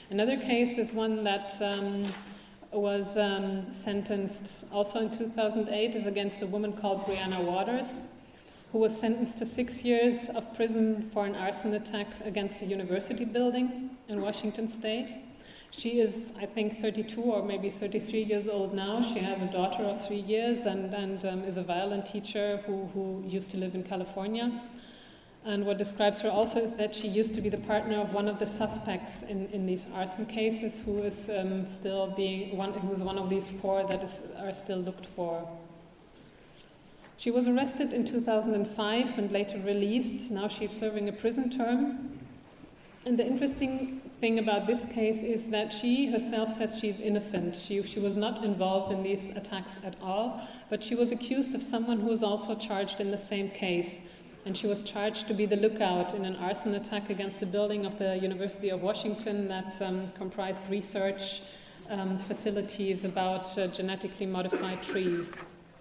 Another case is one that was sentenced also in 2008, is against a woman called Brianna Waters, who was sentenced to 6 years of prison for an arson attack against a university building in Washington State. She is, I think, 32 or maybe 33 years old now. She has a daughter of 3 years and is a violin teacher who used to live in California. And what describes her also is that she used to be the partner of one of the suspects in these arson cases, who is still being who's one of these 4 that are still looked for. She was arrested in 2005 and later released. Now she's serving a prison term. And the interesting thing about this case is that she herself says she's innocent. She was not involved in these attacks at all, but she was accused of someone who was also charged in the same case. And she was charged to be the lookout in an arson attack against the building of the University of Washington that comprised research facilities about genetically modified trees.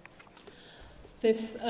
This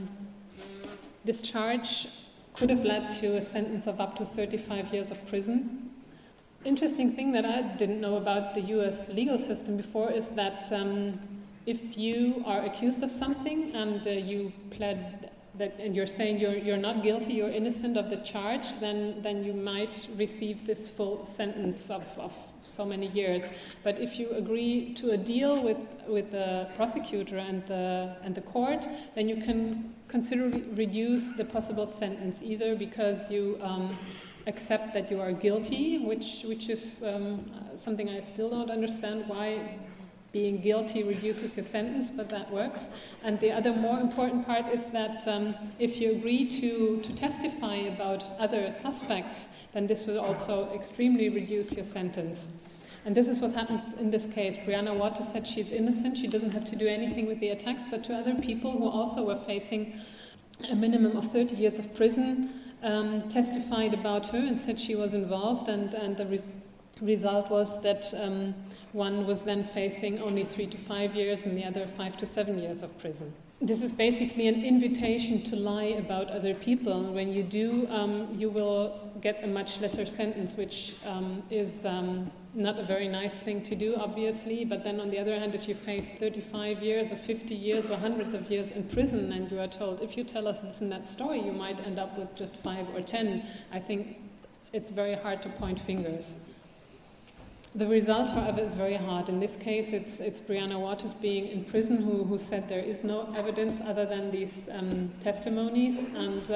charge could have led to a sentence of up to 35 years of prison. Interesting thing that I didn't know about the US legal system before is that if you are accused of something and you pled that, and you're saying you're not guilty, you're innocent of the charge, then you might receive this full sentence of so many years. But if you agree to a deal with the prosecutor and the court, then you can considerably reduce the possible sentence, either because you accept that you are guilty, which is something I still don't understand why being guilty reduces your sentence, but that works. And the other more important part is that if you agree to testify about other suspects, then this will also extremely reduce your sentence. And this is what happened in this case. Brianna Waters said she's innocent, she doesn't have to do anything with the attacks, but to other people who also were facing a minimum of 30 years of prison, testified about her and said she was involved, and the result was that one was then facing only 3 to 5 years and the other 5 to 7 years of prison. This is basically an invitation to lie about other people. When you do, you will get a much lesser sentence, which is not a very nice thing to do, obviously. But then on the other hand, if you face 35 years or 50 years or hundreds of years in prison and you are told, if you tell us this and that story, you might end up with just 5 or 10, I think it's very hard to point fingers. The result, however, is very hard. In this case, it's Brianna Waters being in prison who said there is no evidence other than these testimonies and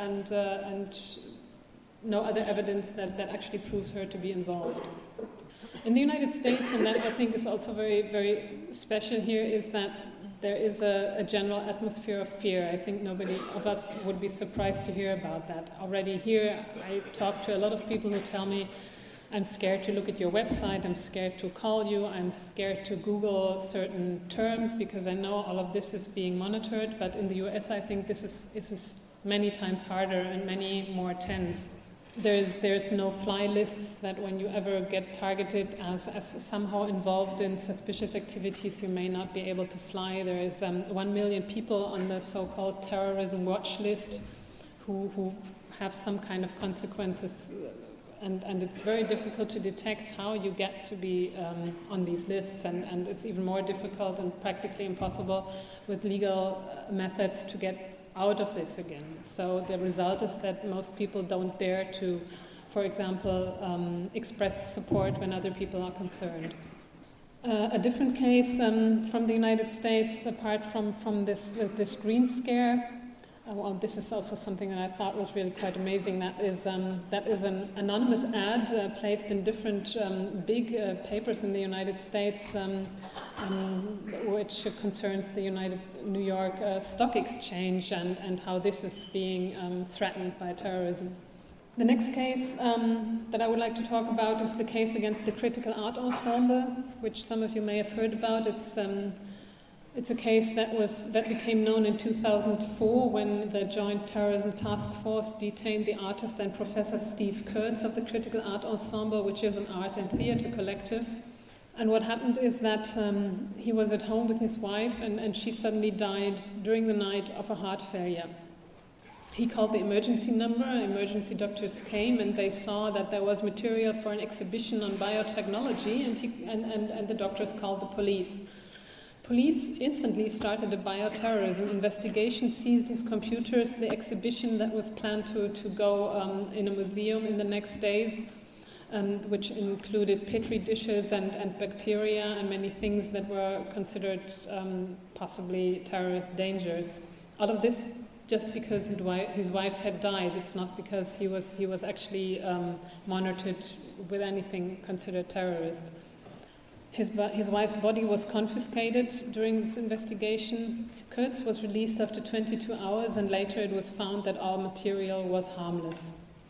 no other evidence that actually proves her to be involved. In the United States, and that I think is also very, very special here, is that there is a general atmosphere of fear. I think nobody of us would be surprised to hear about that. Already here, I talk to a lot of people who tell me, I'm scared to look at your website, I'm scared to call you, I'm scared to Google certain terms because I know all of this is being monitored. But in the US, I think this is many times harder and many more tense. There's no fly lists that when you ever get targeted as somehow involved in suspicious activities, you may not be able to fly. There is 1 million people on the so-called terrorism watch list who have some kind of consequences. And it's very difficult to detect how you get to be on these lists, and it's even more difficult and practically impossible with legal methods to get out of this again. So the result is that most people don't dare to, for example, express support when other people are concerned. A different case from the United States, apart from this green scare, well, this is also something that I thought was really quite amazing. That is an anonymous ad placed in different big papers in the United States, which concerns the New York Stock Exchange and how this is being threatened by terrorism. The next case that I would like to talk about is the case against the Critical Art Ensemble, which some of you may have heard about. It's a case that became known in 2004 when the Joint Terrorism Task Force detained the artist and professor Steve Kurtz of the Critical Art Ensemble, which is an art and theater collective. And what happened is that he was at home with his wife and she suddenly died during the night of a heart failure. He called the emergency number, emergency doctors came, and they saw that there was material for an exhibition on biotechnology, and the doctors called the police. Police instantly started a bioterrorism investigation, seized his computers, the exhibition that was planned to go in a museum in the next days, which included petri dishes and bacteria and many things that were considered possibly terrorist dangers. All of this just because his wife had died. It's not because he was actually monitored with anything considered terrorist. His wife's body was confiscated during this investigation. Kurtz was released after 22 hours, and later it was found that all material was harmless.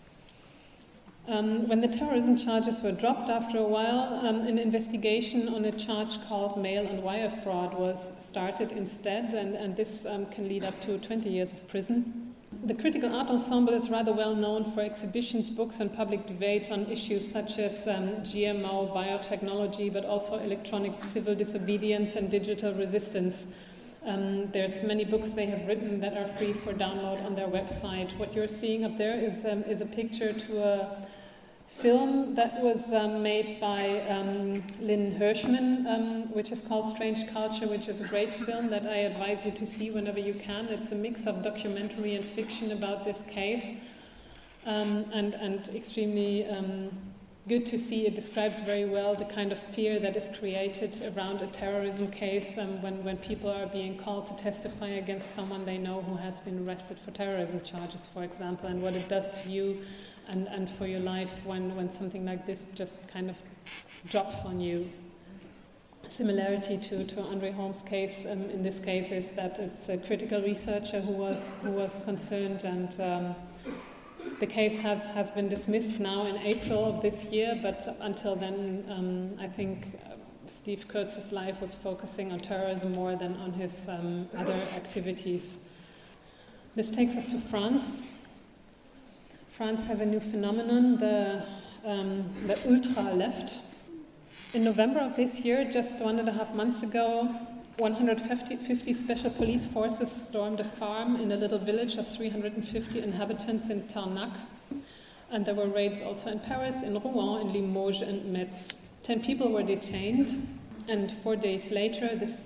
When the terrorism charges were dropped after a while, an investigation on a charge called mail and wire fraud was started instead, and this can lead up to 20 years of prison. The Critical Art Ensemble is rather well known for exhibitions, books, and public debate on issues such as GMO, biotechnology, but also electronic civil disobedience and digital resistance. There's many books they have written that are free for download on their website. What you're seeing up there is a picture to a film that was made by Lynn Hirschman, which is called Strange Culture, which is a great film that I advise you to see whenever you can. It's a mix of documentary and fiction about this case, and extremely good to see. It describes very well the kind of fear that is created around a terrorism case when people are being called to testify against someone they know who has been arrested for terrorism charges, for example, and what it does to you and for your life when something like this just kind of drops on you. Similarity to Andre Holmes' case in this case is that it's a critical researcher who was concerned, and the case has been dismissed now in April of this year, but until then I think Steve Kurtz's life was focusing on terrorism more than on his other activities. This takes us to France. France has a new phenomenon, the ultra-left. In November of this year, just 1.5 months ago, 150 special police forces stormed a farm in a little village of 350 inhabitants in Tarnac. And there were raids also in Paris, in Rouen, in Limoges and Metz. 10 people were detained, and 4 days later, this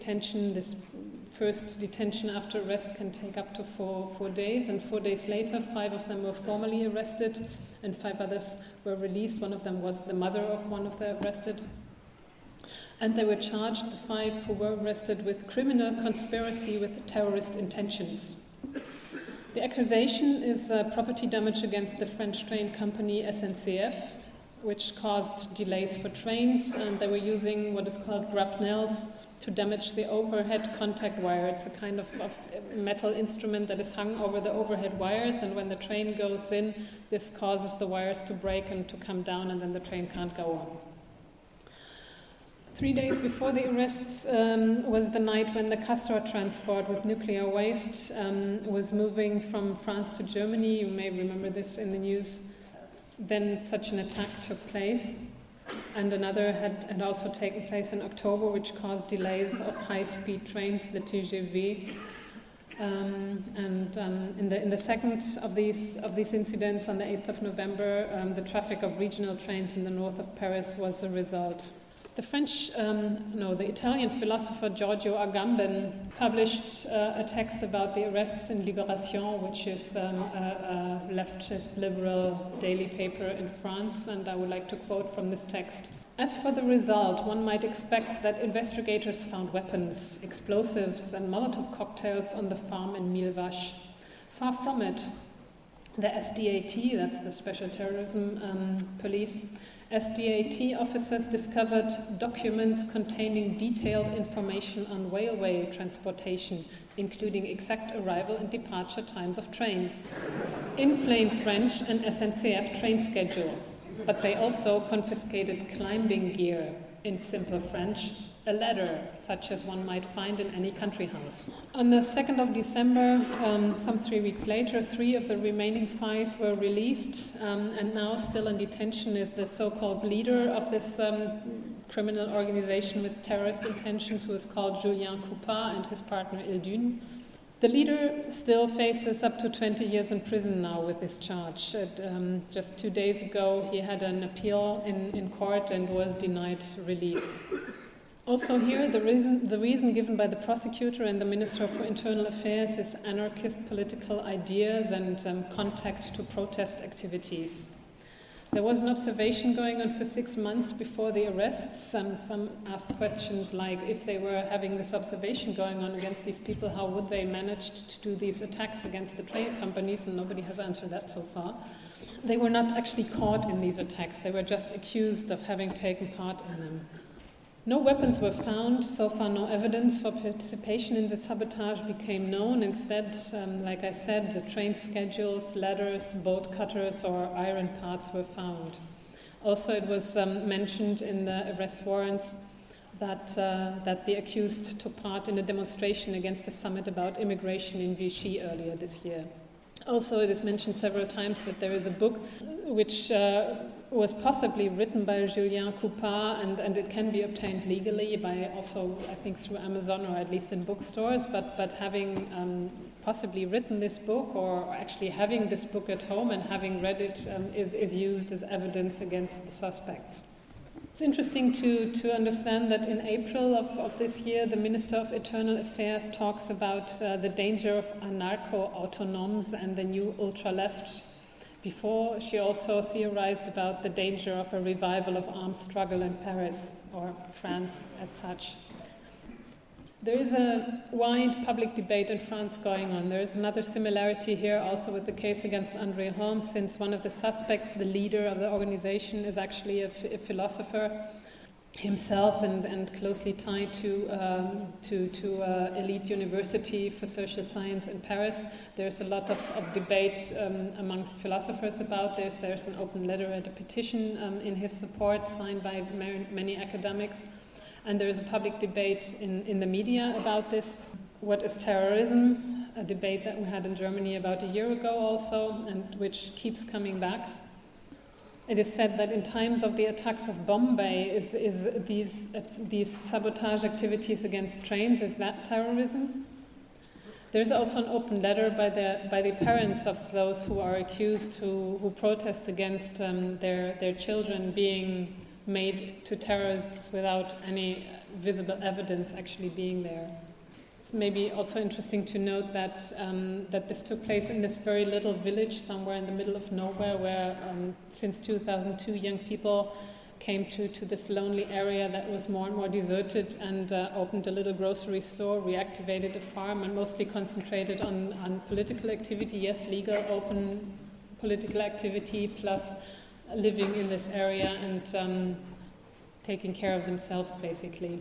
first detention after arrest can take up to four days, and 4 days later 5 of them were formally arrested and 5 others were released. One of them was the mother of one of the arrested, and they were charged, the 5 who were arrested, with criminal conspiracy with terrorist intentions. The accusation is property damage against the French train company SNCF, which caused delays for trains, and they were using what is called grapnels to damage the overhead contact wire. It's a kind of metal instrument that is hung over the overhead wires, and when the train goes in, this causes the wires to break and to come down, and then the train can't go on. 3 days before the arrests was the night when the Castor transport with nuclear waste was moving from France to Germany. You may remember this in the news. Then such an attack took place. And another had also taken place in October, which caused delays of high-speed trains, the TGV. In the second of these incidents, on the 8th of November, the traffic of regional trains in the north of Paris was the result. The Italian philosopher Giorgio Agamben published a text about the arrests in Libération, which is a leftist liberal daily paper in France, and I would like to quote from this text. As for the result, one might expect that investigators found weapons, explosives, and Molotov cocktails on the farm in Millevaches. Far from it. The SDAT, that's the Special Terrorism Police, SDAT officers discovered documents containing detailed information on railway transportation, including exact arrival and departure times of trains, in plain French an SNCF train schedule. But they also confiscated climbing gear, in simple French, a ladder, such as one might find in any country house. On the 2nd of December, some 3 weeks later, 3 of the remaining 5 were released, and now still in detention is the so-called leader of this criminal organization with terrorist intentions, who is called Julien Coupat, and his partner Ildune. The leader still faces up to 20 years in prison now with this charge. Just 2 days ago, he had an appeal in court and was denied release. Also here, the reason given by the prosecutor and the Minister for Internal Affairs is anarchist political ideas and contact to protest activities. There was an observation going on for 6 months before the arrests. Some asked questions like, if they were having this observation going on against these people, how would they manage to do these attacks against the train companies? And nobody has answered that so far. They were not actually caught in these attacks. They were just accused of having taken part in them. No weapons were found. So far, no evidence for participation in the sabotage became known. Instead, like I said, the train schedules, ladders, bolt cutters, or iron parts were found. Also, it was mentioned in the arrest warrants that the accused took part in a demonstration against a summit about immigration in Vichy earlier this year. Also, it is mentioned several times that there is a book which was possibly written by Julien Coupard, and it can be obtained legally by also, I think, through Amazon or at least in bookstores, but having possibly written this book or actually having this book at home and having read it is used as evidence against the suspects. It's interesting to understand that in April of this year, the Minister of Internal Affairs talks about the danger of anarcho-autonomes and the new ultra-left. Before, she also theorized about the danger of a revival of armed struggle in Paris, or France as such. There is a wide public debate in France going on. There is another similarity here also with the case against André Holmes, since one of the suspects, the leader of the organization, is actually a philosopher himself and closely tied to elite university for social science in Paris. There's a lot of debate amongst philosophers about this. There's an open letter and a petition in his support signed by many academics. And there is a public debate in the media about this. What is terrorism? A debate that we had in Germany about a year ago also, and which keeps coming back. It is said that in times of the attacks of Bombay, is these sabotage activities against trains, is that terrorism? There's also an open letter by the parents of those who are accused, who protest against their children being made to terrorists without any visible evidence actually being there. It's maybe also interesting to note that this took place in this very little village somewhere in the middle of nowhere, where since 2002 young people came to this lonely area that was more and more deserted, and opened a little grocery store, reactivated a farm, and mostly concentrated on political activity. Yes, legal, open political activity, plus living in this area and taking care of themselves, basically.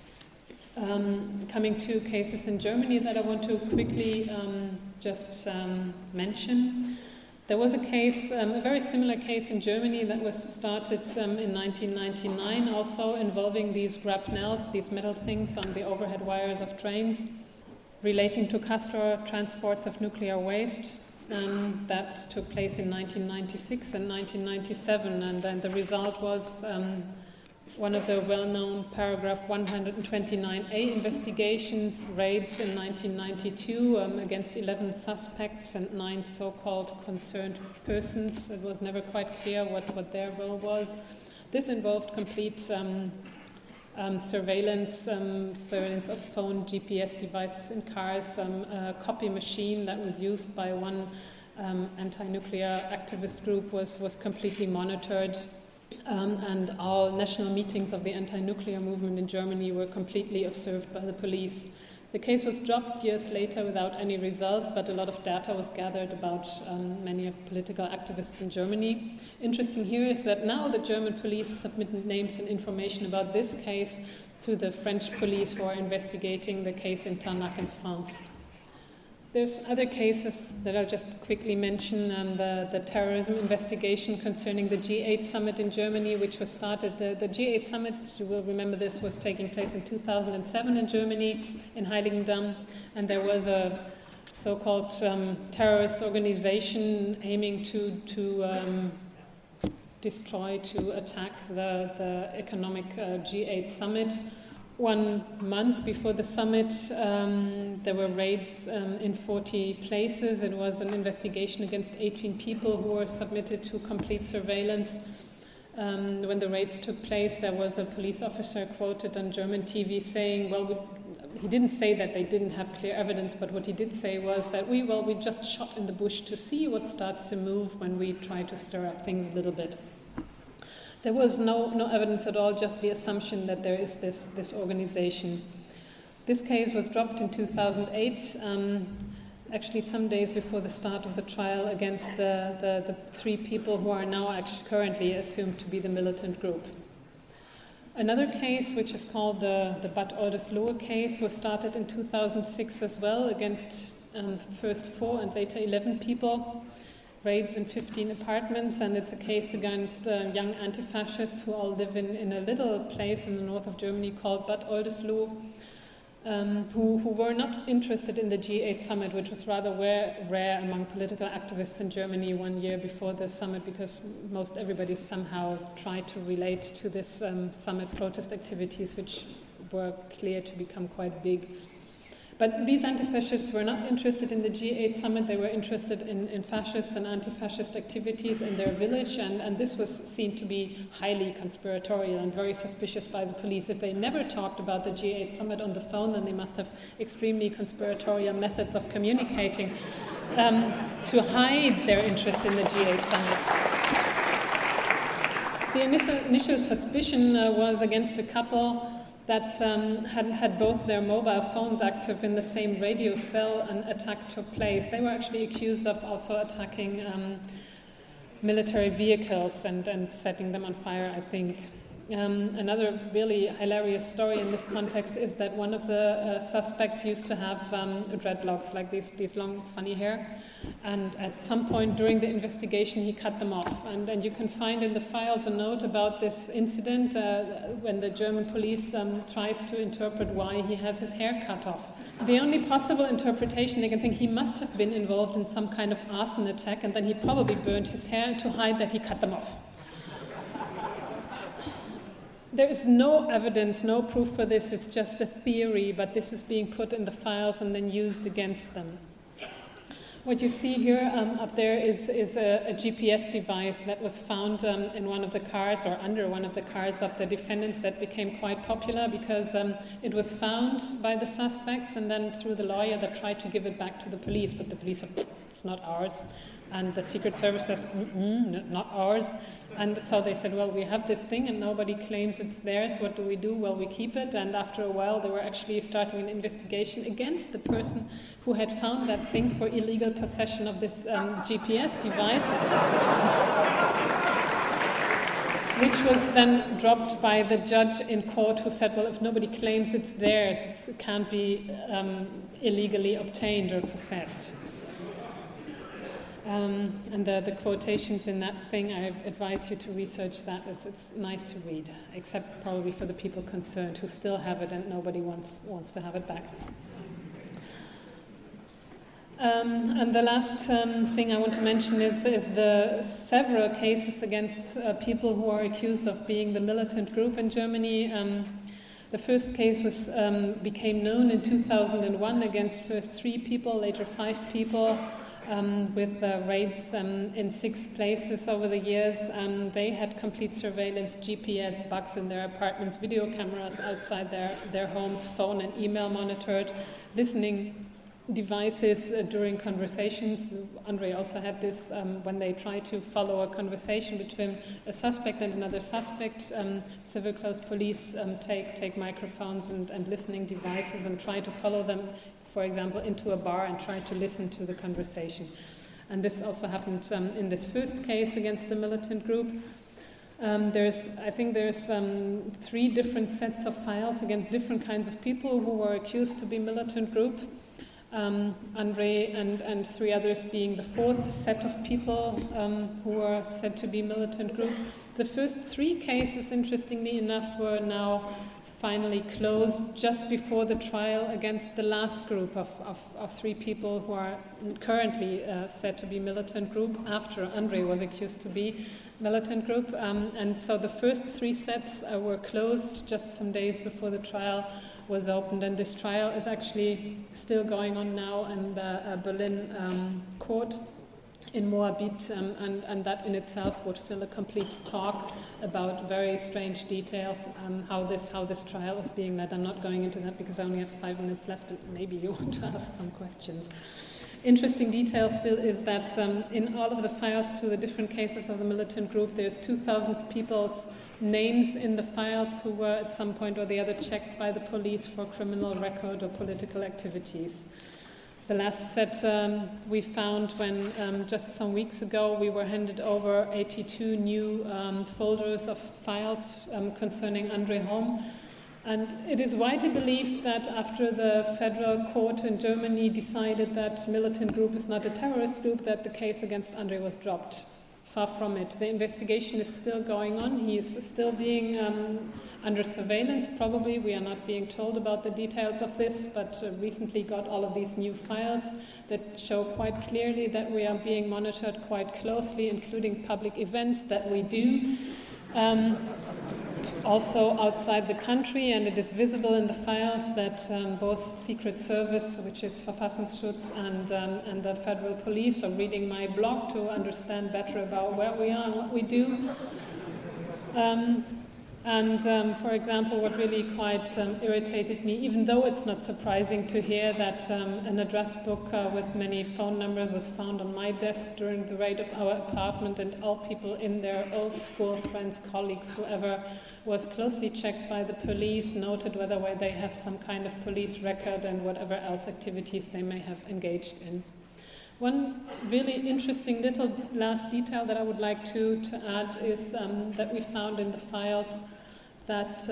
Coming to cases in Germany that I want to quickly just mention. There was a case, a very similar case in Germany that was started in 1999, also involving these grapnels, these metal things on the overhead wires of trains, relating to Castor transports of nuclear waste. That took place in 1996 and 1997, and then the result was one of the well-known paragraph 129A investigations, raids in 1992 against 11 suspects and 9 so-called concerned persons. It was never quite clear what their role was. This involved complete surveillance of phone GPS devices in cars, a copy machine that was used by one anti-nuclear activist group was completely monitored, and all national meetings of the anti-nuclear movement in Germany were completely observed by the police. The case was dropped years later without any result, but a lot of data was gathered about many political activists in Germany. Interesting here is that now the German police submitted names and information about this case to the French police who are investigating the case in Tarnac in France. There's other cases that I'll just quickly mention. The terrorism investigation concerning the G8 summit in Germany, which was started. The G8 summit, you will remember this, was taking place in 2007 in Germany, in Heiligendamm, and there was a so-called terrorist organization aiming to destroy, to attack the economic G8 summit. 1 month before the summit, there were raids in 40 places. It was an investigation against 18 people who were submitted to complete surveillance. When the raids took place, there was a police officer quoted on German TV saying, well, he didn't say that they didn't have clear evidence, but what he did say was that we just shot in the bush to see what starts to move when we try to stir up things a little bit. There was no evidence at all, just the assumption that there is this organization. This case was dropped in 2008, actually some days before the start of the trial against the 3 people who are now actually currently assumed to be the militant group. Another case, which is called the Bad Oldesloe case, was started in 2006 as well against first 4 and later 11 people. Raids in 15 apartments, and it's a case against young anti-fascists who all live in a little place in the north of Germany called Bad Oldesloe, who were not interested in the G8 summit, which was rather rare among political activists in Germany 1 year before the summit, because most everybody somehow tried to relate to this summit protest activities, which were clear to become quite big. But these anti-fascists were not interested in the G8 summit. They were interested in fascist and anti-fascist activities in their village, and this was seen to be highly conspiratorial and very suspicious by the police. If they never talked about the G8 summit on the phone, then they must have extremely conspiratorial methods of communicating to hide their interest in the G8 summit. The initial suspicion was against a couple that had both their mobile phones active in the same radio cell. An attack took place. They were actually accused of also attacking military vehicles and setting them on fire, I think. Another really hilarious story in this context is that one of the suspects used to have dreadlocks, like these long funny hair, and at some point during the investigation he cut them off, and you can find in the files a note about this incident when the German police tries to interpret why he has his hair cut off. The only possible interpretation they can think, he must have been involved in some kind of arson attack, and then he probably burned his hair to hide that he cut them off. There is no evidence, no proof for this, it's just a theory, but this is being put in the files and then used against them. What you see here up there is a GPS device that was found in one of the cars, or under one of the cars of the defendants, that became quite popular because it was found by the suspects, and then through the lawyer that tried to give it back to the police, but the police said, it's not ours. And the Secret Service said, not ours. And so they said, well, we have this thing and nobody claims it's theirs. What do we do? Well, we keep it. And after a while, they were actually starting an investigation against the person who had found that thing for illegal possession of this GPS device, which was then dropped by the judge in court, who said, well, if nobody claims it's theirs, it can't be illegally obtained or possessed. And the quotations in that thing, I advise you to research that. It's nice to read, except probably for the people concerned who still have it and nobody wants to have it back. And the last thing I want to mention is the several cases against people who are accused of being the militant group in Germany. The first case became known in 2001 against first 3 people, later 5 people. With raids in 6 places over the years. They had complete surveillance, GPS bugs in their apartments, video cameras outside their homes, phone and email monitored, listening devices during conversations. Andre also had this when they tried to follow a conversation between a suspect and another suspect. Civil close police take microphones and listening devices and try to follow them, for example, into a bar and try to listen to the conversation. And this also happened in this first case against the militant group. There's 3 different sets of files against different kinds of people who were accused to be militant group. Andre and 3 others being the 4th set of people who were said to be militant group. The first 3 cases, interestingly enough, were now finally closed just before the trial against the last group of 3 people who are currently said to be militant group, after Andrei was accused to be militant group. And so the first 3 sets were closed just some days before the trial was opened. And this trial is actually still going on now in the Berlin court in Moabit, and that in itself would fill a complete talk about very strange details, how this trial is being led. I'm not going into that because I only have 5 minutes left, and maybe you want to ask some questions. Interesting detail still is that in all of the files to the different cases of the militant group, there's 2,000 people's names in the files who were at some point or the other checked by the police for criminal record or political activities. The last set we found when just some weeks ago we were handed over 82 new folders of files concerning Andrei Holm. And it is widely believed that after the federal court in Germany decided that militant group is not a terrorist group, that the case against Andrei was dropped. Far from it. The investigation is still going on. He is still being under surveillance, probably. We are not being told about the details of this, but recently got all of these new files that show quite clearly that we are being monitored quite closely, including public events that we do. Also outside the country, and it is visible in the files that both Secret Service, which is Verfassungsschutz, and the federal police are reading my blog to understand better about where we are and what we do. For example, what really quite irritated me, even though it's not surprising to hear that an address book with many phone numbers was found on my desk during the raid of our apartment, and all people in there, old school friends, colleagues, whoever, was closely checked by the police, noted whether they have some kind of police record and whatever else activities they may have engaged in. One really interesting little last detail that I would like to add is that we found in the files that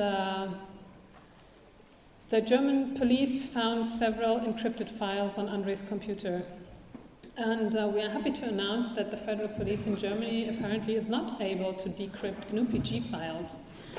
the German police found several encrypted files on Andrei's computer. And we are happy to announce that the federal police in Germany apparently is not able to decrypt GNU-PG files.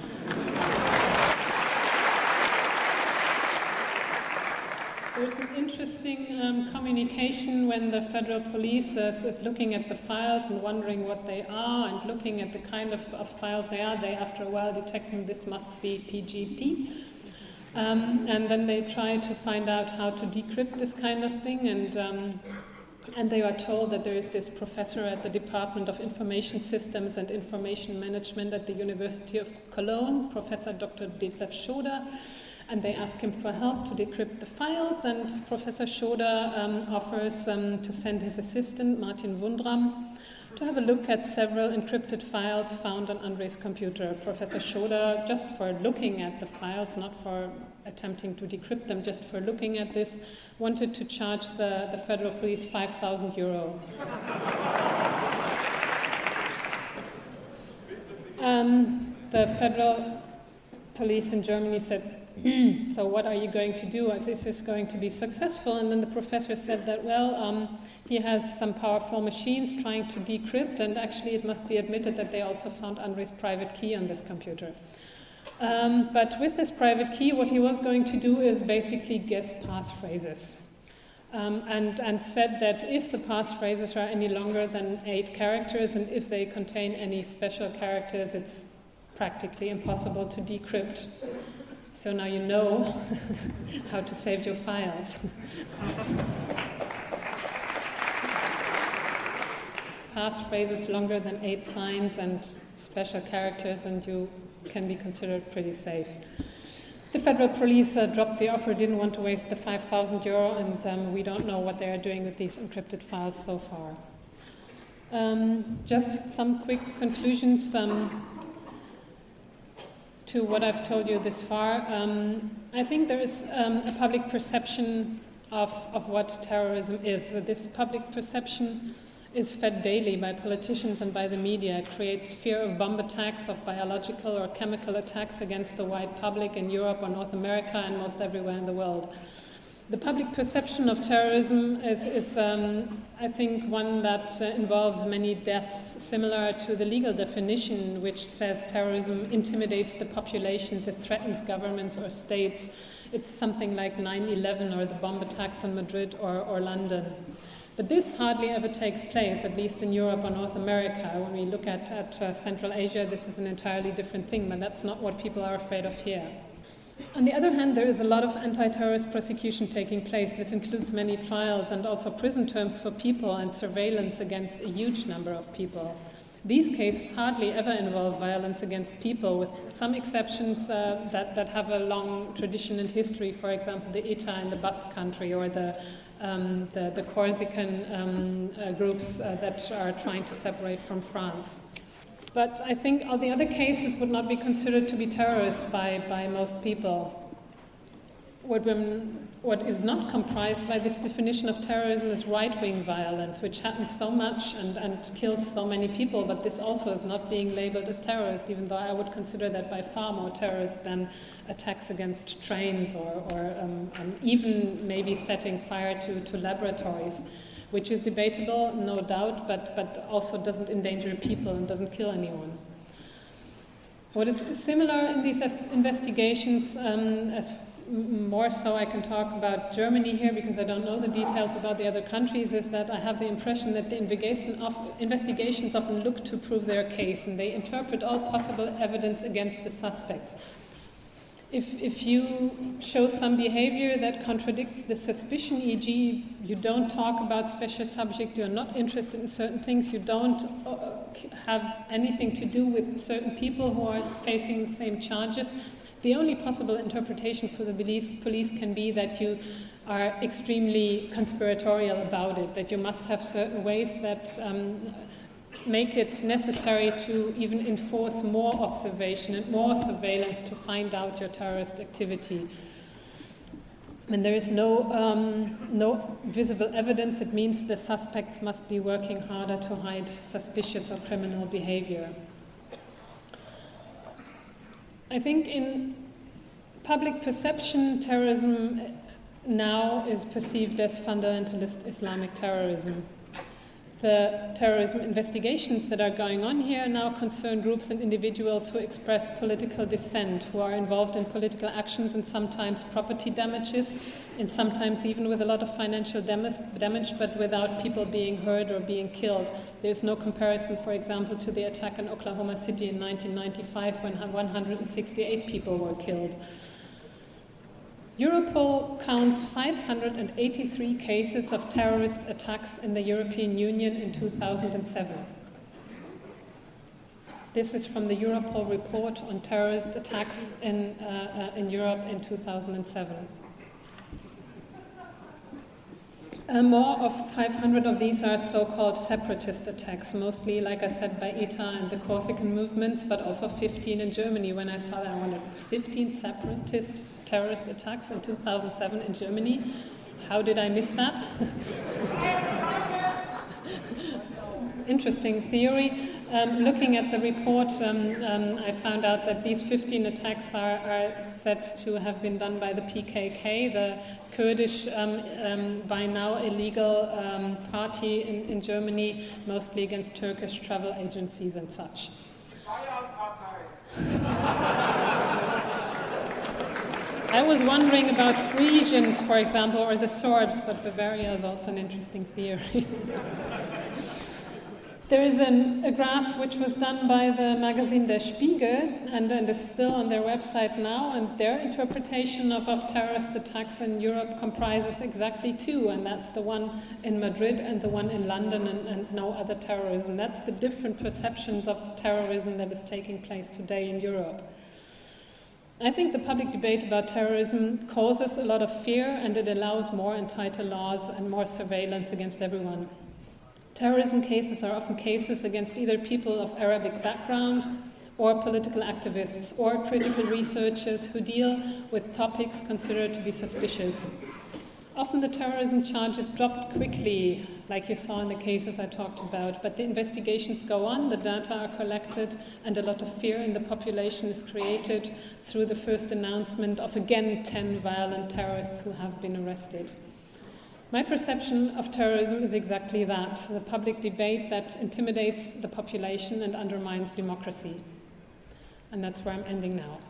There's an interesting communication when the federal police is looking at the files and wondering what they are, and looking at the kind of files they are. They, after a while, detecting this must be PGP. And then they try to find out how to decrypt this kind of thing, and they are told that there is this professor at the Department of Information Systems and Information Management at the University of Cologne, Professor Dr. Detlef Schoder, and they ask him for help to decrypt the files, and Professor Schoder offers to send his assistant, Martin Wundram, to have a look at several encrypted files found on Andrei's computer. Professor Schoder, just for looking at the files, not for attempting to decrypt them, just for looking at this, wanted to charge the federal police €5,000. The federal police in Germany said, so what are you going to do? Is this going to be successful? And then the professor said that, he has some powerful machines trying to decrypt, and actually it must be admitted that they also found Andrei's private key on this computer. But with this private key, what he was going to do is basically guess passphrases. And said that if the passphrases are any longer than 8 characters, and if they contain any special characters, it's practically impossible to decrypt. So now you know how to save your files. Passphrases longer than 8 signs and special characters, and you can be considered pretty safe. The federal police dropped the offer, didn't want to waste the €5,000, and we don't know what they are doing with these encrypted files so far. Just some quick conclusions to what I've told you this far. I think there is a public perception of what terrorism is. This public perception is fed daily by politicians and by the media. It creates fear of bomb attacks, of biological or chemical attacks against the wide public in Europe or North America and most everywhere in the world. The public perception of terrorism is I think, one that involves many deaths, similar to the legal definition, which says terrorism intimidates the populations, it threatens governments or states. It's something like 9/11 or the bomb attacks in Madrid or London. But this hardly ever takes place, at least in Europe or North America. When we look at Central Asia, this is an entirely different thing, but that's not what people are afraid of here. On the other hand, there is a lot of anti-terrorist prosecution taking place. This includes many trials and also prison terms for people and surveillance against a huge number of people. These cases hardly ever involve violence against people, with some exceptions that have a long tradition and history, for example, the ETA in the Basque Country or the Corsican groups that are trying to separate from France. But I think all the other cases would not be considered to be terrorist by most people. What is not comprised by this definition of terrorism is right-wing violence, which happens so much and kills so many people, but this also is not being labeled as terrorist, even though I would consider that by far more terrorist than attacks against trains or even maybe setting fire to laboratories, which is debatable, no doubt, but also doesn't endanger people and doesn't kill anyone. What is similar in these investigations, as more so I can talk about Germany here because I don't know the details about the other countries, is that I have the impression that the investigations often look to prove their case and they interpret all possible evidence against the suspects. If you show some behavior that contradicts the suspicion, e.g. you don't talk about special subject, you're not interested in certain things, you don't have anything to do with certain people who are facing the same charges, the only possible interpretation for the police can be that you are extremely conspiratorial about it, that you must have certain ways that make it necessary to even enforce more observation and more surveillance to find out your terrorist activity. When there is no visible evidence, it means the suspects must be working harder to hide suspicious or criminal behavior. I think in public perception, terrorism now is perceived as fundamentalist Islamic terrorism. The terrorism investigations that are going on here now concern groups and individuals who express political dissent, who are involved in political actions and sometimes property damages, and sometimes even with a lot of financial damage, but without people being hurt or being killed. There's no comparison, for example, to the attack in Oklahoma City in 1995 when 168 people were killed. Europol counts 583 cases of terrorist attacks in the European Union in 2007. This is from the Europol report on terrorist attacks in Europe in 2007. More of 500 of these are so-called separatist attacks, mostly, like I said, by ETA and the Corsican movements, but also 15 in Germany. When I saw that, I wondered, 15 separatist terrorist attacks in 2007 in Germany? How did I miss that? Interesting theory. Looking at the report, I found out that these 15 attacks are said to have been done by the PKK, the Kurdish, by now illegal party in Germany, mostly against Turkish travel agencies and such. I was wondering about Frisians, for example, or the Sorbs, but Bavaria is also an interesting theory. There is a graph which was done by the magazine Der Spiegel and is still on their website now, and their interpretation of terrorist attacks in Europe comprises exactly two, and that's the one in Madrid and the one in London, and no other terrorism. That's the different perceptions of terrorism that is taking place today in Europe. I think the public debate about terrorism causes a lot of fear, and it allows more and tighter laws and more surveillance against everyone. Terrorism cases are often cases against either people of Arabic background or political activists or critical researchers who deal with topics considered to be suspicious. Often the terrorism charges dropped quickly like you saw in the cases I talked about. But the investigations go on, the data are collected, and a lot of fear in the population is created through the first announcement of, again, 10 violent terrorists who have been arrested. My perception of terrorism is exactly that, the public debate that intimidates the population and undermines democracy. And that's where I'm ending now.